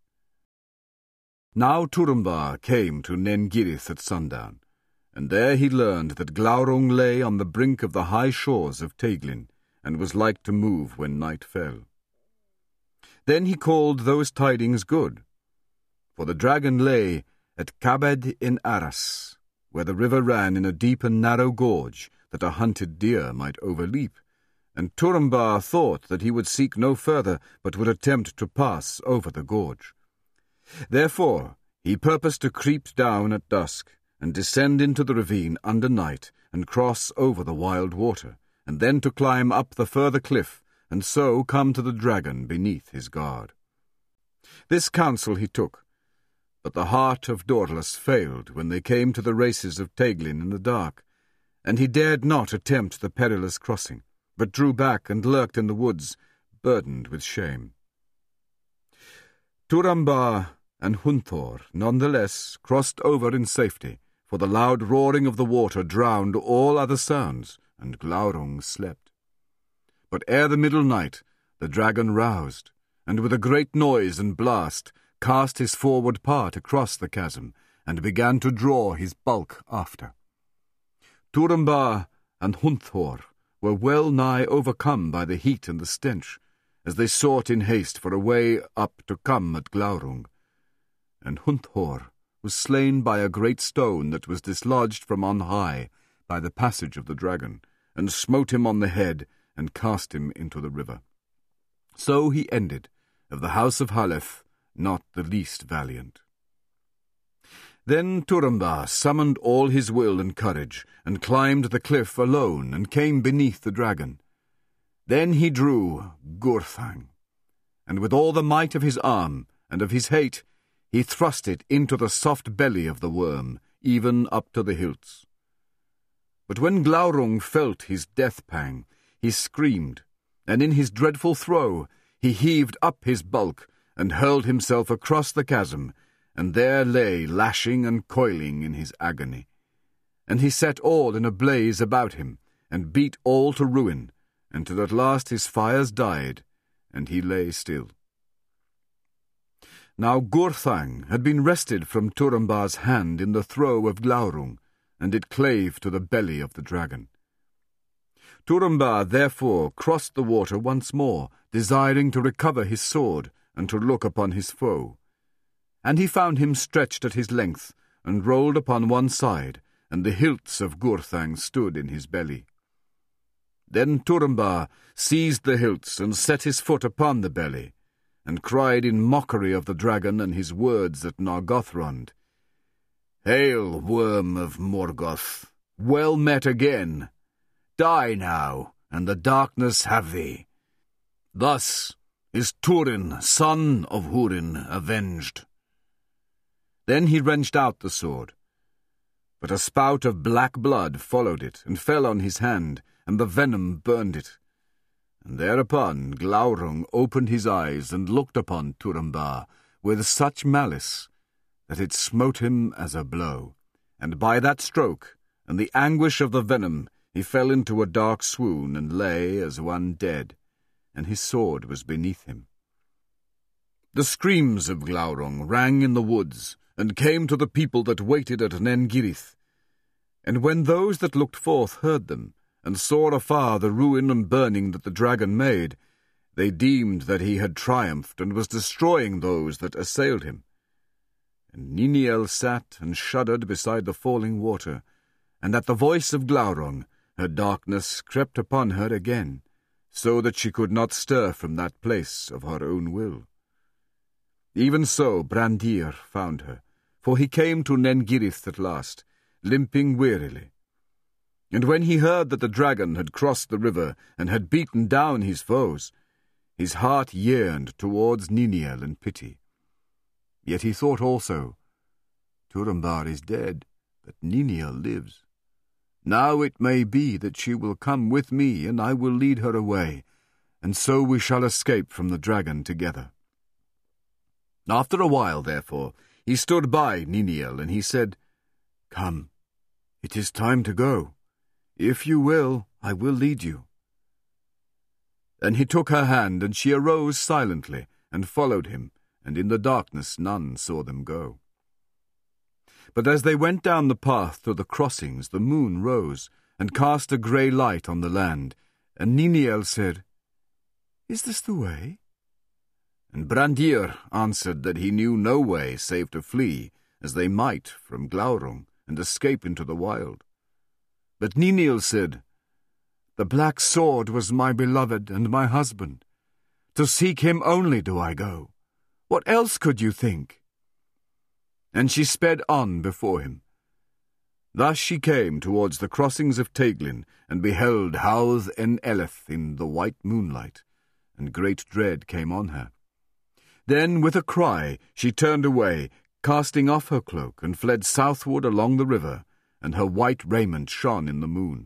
Now Turambar came to Nengirith at sundown, and there he learned that Glaurung lay on the brink of the high shores of Teiglin, and was like to move when night fell. Then he called those tidings good, for the dragon lay at Cabed in Arras, where the river ran in a deep and narrow gorge that a hunted deer might overleap, and Turambar thought that he would seek no further, but would attempt to pass over the gorge. Therefore he purposed to creep down at dusk, and descend into the ravine under night, and cross over the wild water, and then to climb up the further cliff, and so come to the dragon beneath his guard. This counsel he took, but the heart of Dorlas failed when they came to the races of Teiglin in the dark, and he dared not attempt the perilous crossing, but drew back and lurked in the woods, burdened with shame. Turambar and Hunthor nonetheless crossed over in safety, for the loud roaring of the water drowned all other sounds, and Glaurung slept. But ere the middle night the dragon roused, and with a great noise and blast cast his forward part across the chasm, and began to draw his bulk after. Turambar and Hunthor were well nigh overcome by the heat and the stench, as they sought in haste for a way up to come at Glaurung. And Hunthor was slain by a great stone that was dislodged from on high by the passage of the dragon, and smote him on the head, and cast him into the river. So he ended, of the house of Haleth, not the least valiant. Then Turambar summoned all his will and courage, and climbed the cliff alone, and came beneath the dragon. Then he drew Gurthang, and with all the might of his arm and of his hate, he thrust it into the soft belly of the worm, even up to the hilts. But when Glaurung felt his death-pang, he screamed, and in his dreadful throe he heaved up his bulk and hurled himself across the chasm, and there lay lashing and coiling in his agony. And he set all in a blaze about him, and beat all to ruin, until at last his fires died, and he lay still. Now Gurthang had been wrested from Turambar's hand in the throw of Glaurung, and it clave to the belly of the dragon. Turambar therefore crossed the water once more, desiring to recover his sword, and to look upon his foe. And he found him stretched at his length, and rolled upon one side, and the hilts of Gurthang stood in his belly. Then Turambar seized the hilts, and set his foot upon the belly, and cried in mockery of the dragon and his words at Nargothrond, "Hail, worm of Morgoth, well met again! Die now, and the darkness have thee. Thus is Turin, son of Húrin, avenged." Then he wrenched out the sword, but a spout of black blood followed it, and fell on his hand, and the venom burned it. And thereupon Glaurung opened his eyes and looked upon Turambar with such malice that it smote him as a blow, and by that stroke and the anguish of the venom he fell into a dark swoon and lay as one dead, and his sword was beneath him. The screams of Glaurung rang in the woods, and came to the people that waited at Nengirith. And when those that looked forth heard them, and saw afar the ruin and burning that the dragon made, they deemed that he had triumphed, and was destroying those that assailed him. And Niniel sat and shuddered beside the falling water, and at the voice of Glaurung her darkness crept upon her again, so that she could not stir from that place of her own will. Even so Brandir found her, for he came to Nengirith at last, limping wearily. And when he heard that the dragon had crossed the river and had beaten down his foes, his heart yearned towards Niniel in pity. Yet he thought also, Turambar is dead, but Niniel lives. Now it may be that she will come with me, and I will lead her away, and so we shall escape from the dragon together. After a while, therefore, he stood by Niniel, and he said, Come, it is time to go. If you will, I will lead you. Then he took her hand, and she arose silently, and followed him, and in the darkness none saw them go. But as they went down the path to the crossings, the moon rose, and cast a grey light on the land, and Niniel said, Is this the way? And Brandir answered that he knew no way save to flee, as they might, from Glaurung, and escape into the wild. But Niniel said, The black sword was my beloved and my husband. To seek him only do I go. What else could you think? And she sped on before him. Thus she came towards the crossings of Teglin, and beheld Howth en Eleth in the white moonlight, and great dread came on her. Then with a cry she turned away, casting off her cloak, and fled southward along the river, and her white raiment shone in the moon.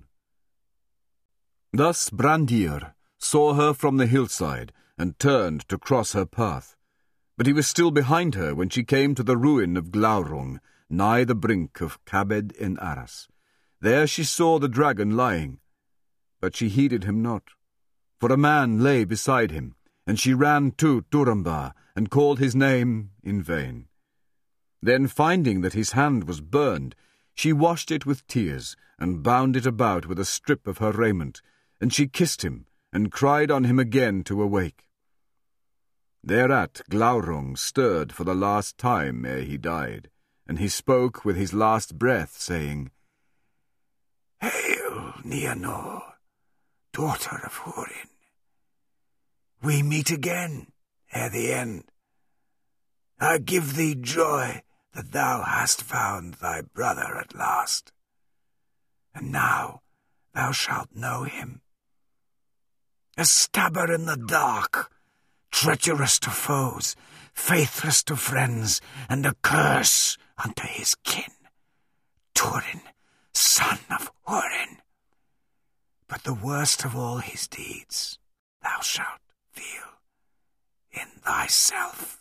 Thus Brandir saw her from the hillside, and turned to cross her path. But he was still behind her when she came to the ruin of Glaurung, nigh the brink of Cabed en Aras. There she saw the dragon lying, but she heeded him not, for a man lay beside him, and she ran to Turambar, and called his name in vain. Then, finding that his hand was burned, she washed it with tears, and bound it about with a strip of her raiment, and she kissed him, and cried on him again to awake. Thereat Glaurung stirred for the last time ere he died, and he spoke with his last breath, saying, Hail, Nienor, daughter of Húrin. We meet again ere the end. I give thee joy that thou hast found thy brother at last. And now thou shalt know him. A stabber in the dark, treacherous to foes, faithless to friends, and a curse unto his kin. Turin, son of Húrin. the worst of all his deeds thou shalt feel in thyself.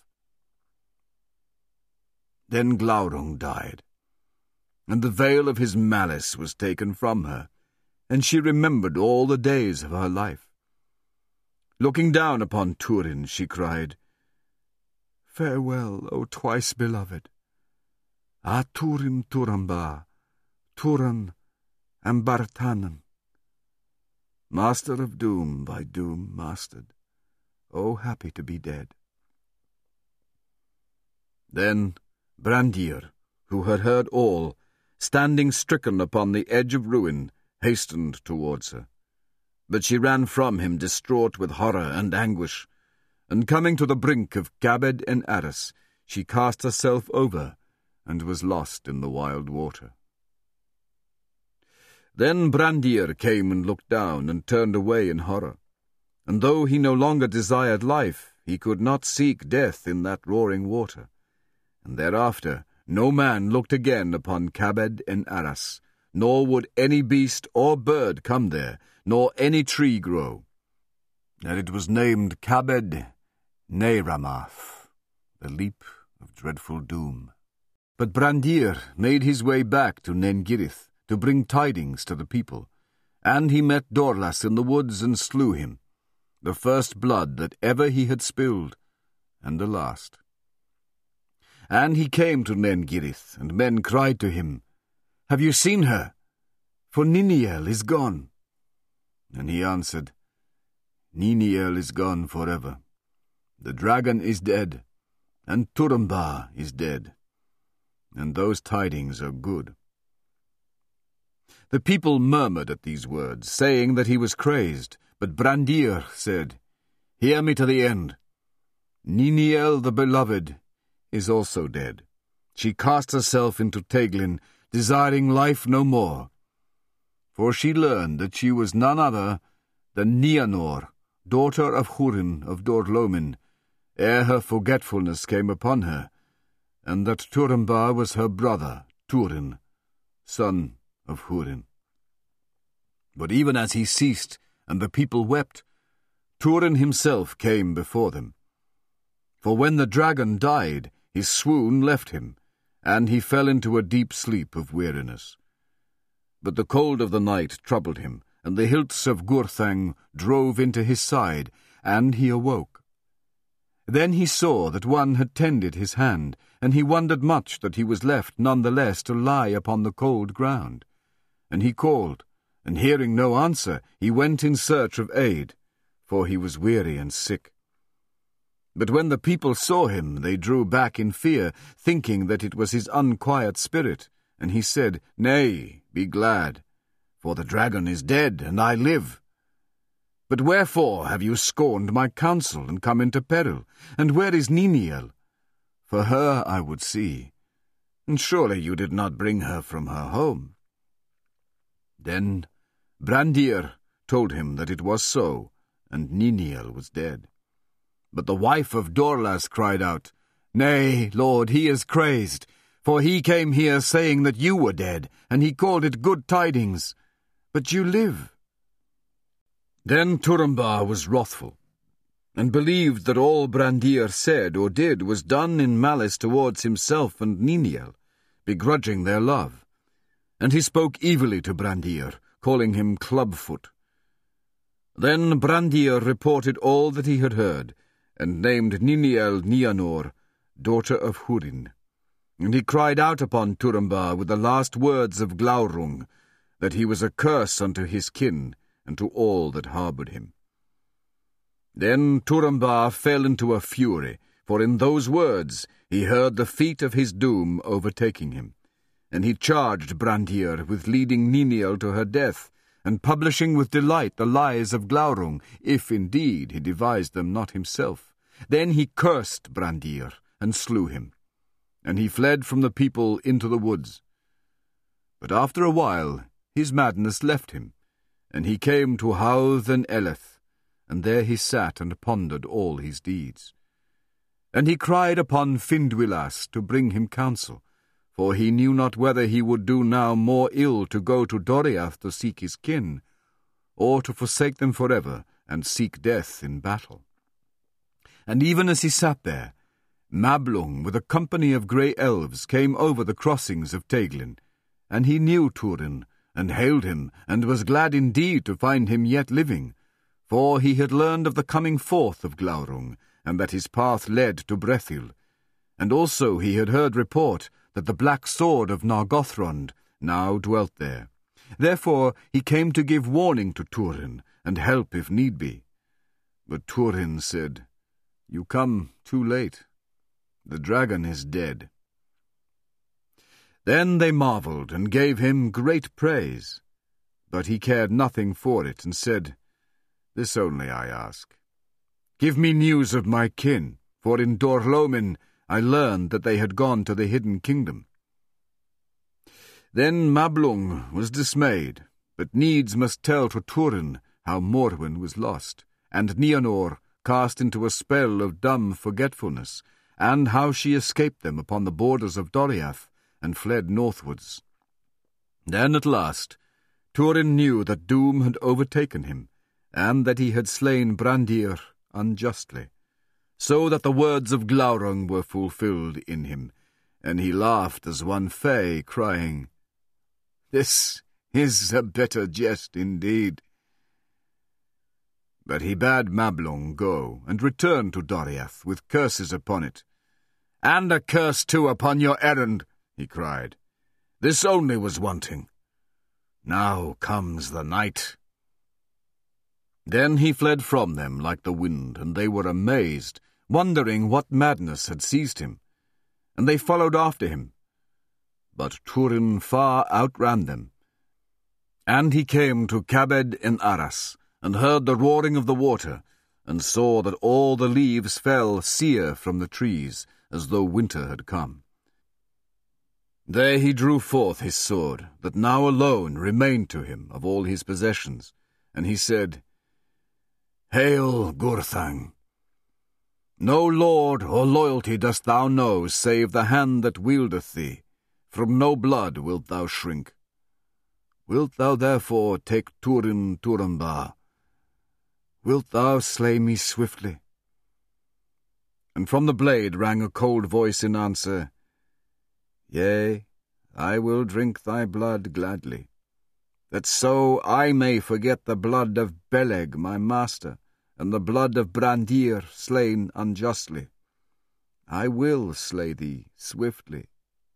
Then Glaurung died, and the veil of his malice was taken from her, and she remembered all the days of her life. Looking down upon Turin, she cried, "Farewell, O twice beloved! Ah, Turin Turambar, Turan and Bartanen! Master of doom by doom mastered, oh happy to be dead." Then Brandir, who had heard all, standing stricken upon the edge of ruin, hastened towards her. But she ran from him, distraught with horror and anguish, and coming to the brink of Cabed and Aras, she cast herself over and was lost in the wild water. Then Brandir came and looked down and turned away in horror, and though he no longer desired life, he could not seek death in that roaring water. And thereafter no man looked again upon Cabed and Aras, nor would any beast or bird come there, nor any tree grow. And it was named Cabed Neiramath, the leap of dreadful doom. But Brandir made his way back to Nengirith to bring tidings to the people, and he met Dorlas in the woods and slew him, the first blood that ever he had spilled, and the last. And he came to Nengirith, and men cried to him, "Have you seen her? For Niniel is gone." And he answered, "Niniel is gone forever. The dragon is dead, and Turambar is dead, and those tidings are good." The people murmured at these words, saying that he was crazed, but Brandir said, "Hear me to the end. Niniel the beloved is also dead. She cast herself into Teglin, desiring life no more. For she learned that she was none other than Nianor, daughter of Hurin of Dorlomin, ere her forgetfulness came upon her, and that Turambar was her brother, Turin, son of Hurin." But even as he ceased, and the people wept, Turin himself came before them. For when the dragon died, his swoon left him, and he fell into a deep sleep of weariness. But the cold of the night troubled him, and the hilts of Gurthang drove into his side, and he awoke. Then he saw that one had tended his hand, and he wondered much that he was left none the less to lie upon the cold ground. And he called, and hearing no answer, he went in search of aid, for he was weary and sick. But when the people saw him, they drew back in fear, thinking that it was his unquiet spirit, and he said, "Nay, be glad, for the dragon is dead, and I live. But wherefore have you scorned my counsel and come into peril? And where is Niniel? For her I would see, and surely you did not bring her from her home." Then Brandir told him that it was so, and Niniel was dead. But the wife of Dorlas cried out, "Nay, Lord, he is crazed, for he came here saying that you were dead, and he called it good tidings. But you live." Then Turambar was wrathful, and believed that all Brandir said or did was done in malice towards himself and Niniel, begrudging their love. And he spoke evilly to Brandir, calling him Clubfoot. Then Brandir reported all that he had heard, and named Niniel Nianor, daughter of Hurin. And he cried out upon Turambar with the last words of Glaurung, that he was a curse unto his kin, and to all that harboured him. Then Turambar fell into a fury, for in those words he heard the feet of his doom overtaking him. And he charged Brandir with leading Niniel to her death, and publishing with delight the lies of Glaurung, if indeed he devised them not himself. Then he cursed Brandir, and slew him. And he fled from the people into the woods. But after a while his madness left him, and he came to Howth and Eleth, and there he sat and pondered all his deeds. And he cried upon Findwilas to bring him counsel, for he knew not whether he would do now more ill to go to Doriath to seek his kin, or to forsake them forever and seek death in battle. And even as he sat there, Mablung with a company of grey elves came over the crossings of Teighlin, and he knew Turin, and hailed him, and was glad indeed to find him yet living, for he had learned of the coming forth of Glaurung, and that his path led to Brethil, and also he had heard report that the black sword of Nargothrond now dwelt there. Therefore he came to give warning to Turin, and help if need be. But Turin said, "You come too late. The dragon is dead." Then they marvelled, and gave him great praise. But he cared nothing for it, and said, "This only I ask. Give me news of my kin, for in Dor-lómin I learned that they had gone to the hidden kingdom." Then Mablung was dismayed, but needs must tell to Turin how Morwen was lost, and Nienor cast into a spell of dumb forgetfulness, and how she escaped them upon the borders of Doriath, and fled northwards. Then at last Turin knew that doom had overtaken him, and that he had slain Brandir unjustly, so that the words of Glaurung were fulfilled in him, and he laughed as one fey, crying, "This is a bitter jest indeed." But he bade Mablung go, and return to Doriath with curses upon it. "And a curse too upon your errand," he cried. "This only was wanting. Now comes the night." Then he fled from them like the wind, and they were amazed, wondering what madness had seized him. And they followed after him. But Turin far outran them. And he came to Cabed in Arras, and heard the roaring of the water, and saw that all the leaves fell sere from the trees, as though winter had come. There he drew forth his sword, that now alone remained to him of all his possessions, and he said, "Hail, Gurthang! No lord or loyalty dost thou know, save the hand that wieldeth thee. From no blood wilt thou shrink. Wilt thou therefore take Turin Turambar? Wilt thou slay me swiftly?" And from the blade rang a cold voice in answer, "Yea, I will drink thy blood gladly, that so I may forget the blood of Beleg my master, and the blood of Brandir slain unjustly. I will slay thee swiftly."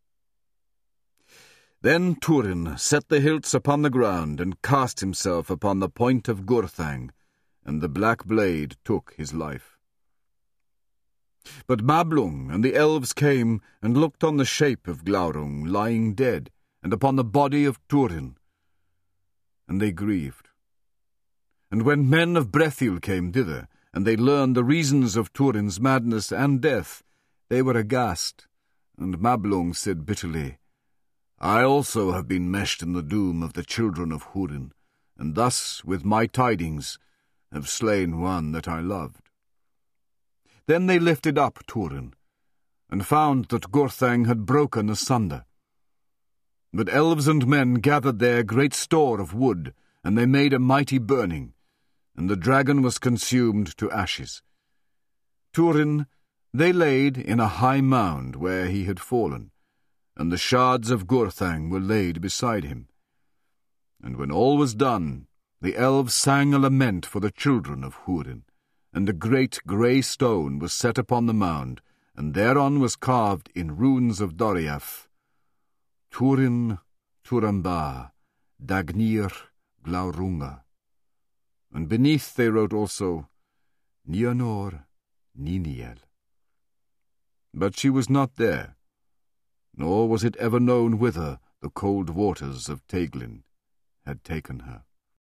Then Turin set the hilts upon the ground, and cast himself upon the point of Gurthang, and the black blade took his life. But Mablung and the elves came and looked on the shape of Glaurung lying dead, and upon the body of Turin, and they grieved. And when men of Brethil came thither, and they learned the reasons of Turin's madness and death, they were aghast, and Mablung said bitterly, "I also have been meshed in the doom of the children of Hurin, and thus, with my tidings, have slain one that I loved." Then they lifted up Turin, and found that Gurthang had broken asunder. But elves and men gathered there great store of wood, and they made a mighty burning, and the dragon was consumed to ashes. Turin they laid in a high mound where he had fallen, and the shards of Gurthang were laid beside him. And when all was done, the elves sang a lament for the children of Hurin, and a great grey stone was set upon the mound, and thereon was carved in runes of Doriath, Turin Turambar, Dagnir Glaurunga. And beneath they wrote also, Nienor Niniel. But she was not there, nor was it ever known whither the cold waters of Teighlin had taken her.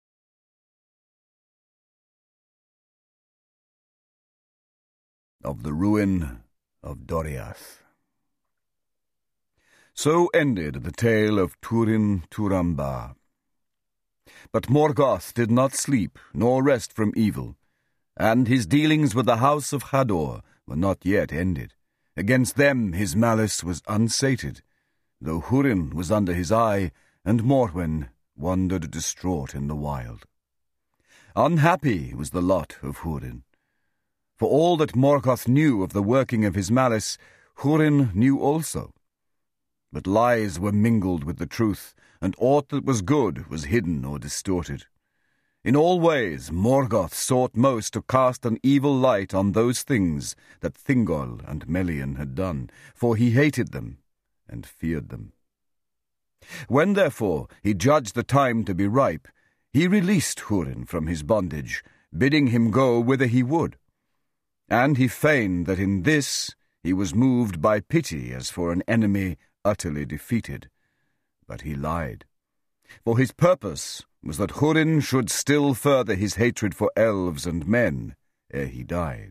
Of the ruin of Doriath. So ended the tale of Turin Turambar. But Morgoth did not sleep nor rest from evil, and his dealings with the house of Hador were not yet ended. Against them his malice was unsated, though Hurin was under his eye, and Morwen wandered distraught in the wild. Unhappy was the lot of Húrin. For all that Morgoth knew of the working of his malice, Húrin knew also. But lies were mingled with the truth, and aught that was good was hidden or distorted. In all ways Morgoth sought most to cast an evil light on those things that Thingol and Melian had done, for he hated them and feared them. When, therefore, he judged the time to be ripe, he released Húrin from his bondage, bidding him go whither he would. And he feigned that in this he was moved by pity as for an enemy utterly defeated. But he lied. For his purpose was that Húrin should still further his hatred for elves and men ere he died.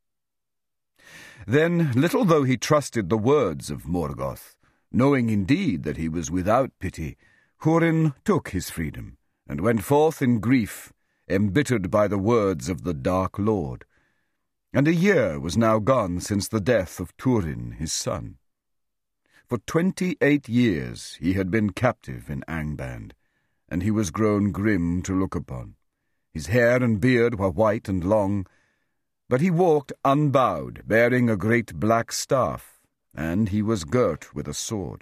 Then, little though he trusted the words of Morgoth, knowing indeed that he was without pity, Húrin took his freedom, and went forth in grief, embittered by the words of the Dark Lord. And a year was now gone since the death of Turin his son. For twenty-eight years he had been captive in Angband, and he was grown grim to look upon. His hair and beard were white and long, but he walked unbowed, bearing a great black staff, and he was girt with a sword.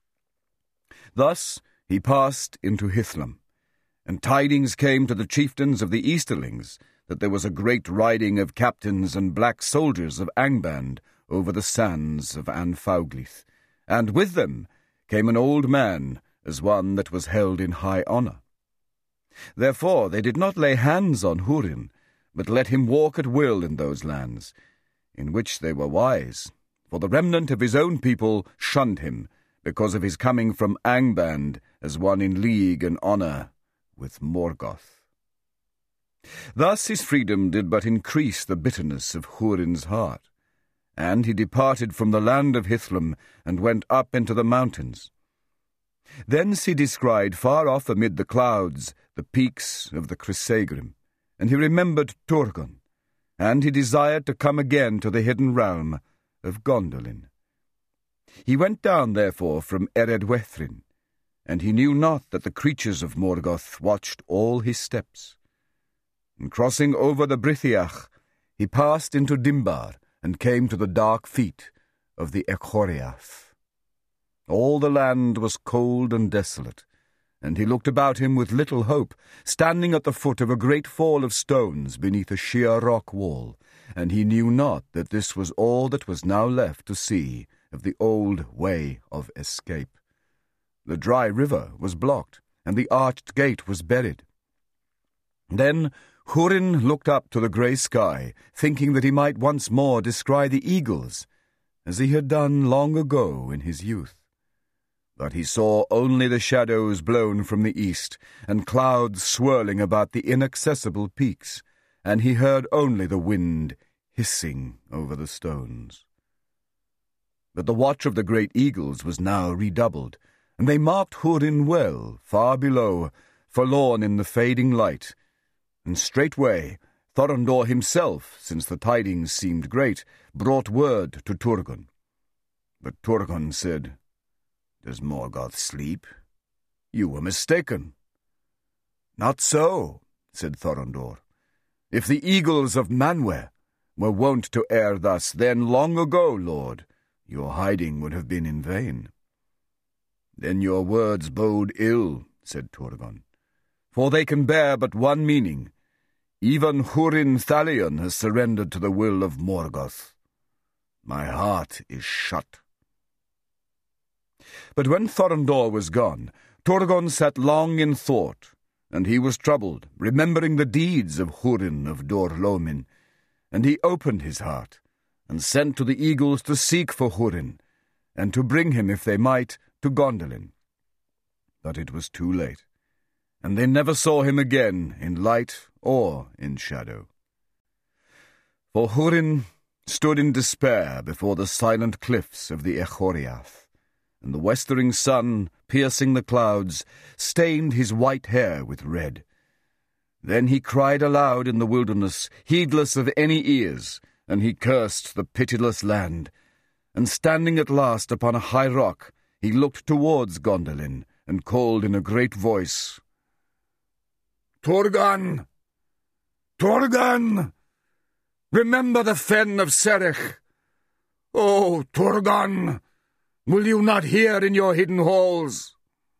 Thus he passed into Hithlum, and tidings came to the chieftains of the Easterlings that there was a great riding of captains and black soldiers of Angband over the sands of Anfauglith, and with them came an old man as one that was held in high honour. Therefore they did not lay hands on Húrin, but let him walk at will in those lands, in which they were wise, for the remnant of his own people shunned him, because of his coming from Angband as one in league and honour with Morgoth. Thus his freedom did but increase the bitterness of Húrin's heart, and he departed from the land of Hithlum and went up into the mountains. Thence he descried far off amid the clouds the peaks of the Crissaegrim, and he remembered Turgon, and he desired to come again to the hidden realm of Gondolin. He went down, therefore, from Eredwethrin, and he knew not that the creatures of Morgoth watched all his steps. And crossing over the Brithiach, he passed into Dimbar, and came to the dark feet of the Echoriath. All the land was cold and desolate, and he looked about him with little hope, standing at the foot of a great fall of stones beneath a sheer rock wall, and he knew not that this was all that was now left to see of the old way of escape. The dry river was blocked, and the arched gate was buried. Then Húrin looked up to the grey sky, thinking that he might once more descry the eagles, as he had done long ago in his youth. But he saw only the shadows blown from the east, and clouds swirling about the inaccessible peaks, and he heard only the wind hissing over the stones. But the watch of the great eagles was now redoubled, and they marked Húrin well, far below, forlorn in the fading light. And straightway Thorondor himself, since the tidings seemed great, brought word to Turgon. But Turgon said, "Does Morgoth sleep? You were mistaken." "Not so," said Thorondor. "If the eagles of Manwë were wont to err thus, then long ago, Lord, your hiding would have been in vain." "Then your words bode ill," said Turgon, "for they can bear but one meaning. Even Húrin Thalion has surrendered to the will of Morgoth. My heart is shut." But when Thorondor was gone, Turgon sat long in thought, and he was troubled, remembering the deeds of Húrin of Dor-Lomin, and he opened his heart, and sent to the eagles to seek for Húrin, and to bring him, if they might, to Gondolin. But it was too late, and they never saw him again in light or in shadow. For Húrin stood in despair before the silent cliffs of the Echoriath, and the westering sun, piercing the clouds, stained his white hair with red. Then he cried aloud in the wilderness, heedless of any ears, and he cursed the pitiless land, and standing at last upon a high rock, he looked towards Gondolin, and called in a great voice, "Turgon, Turgon! Remember the fen of Serech. Oh, Turgon! Will you not hear in your hidden halls?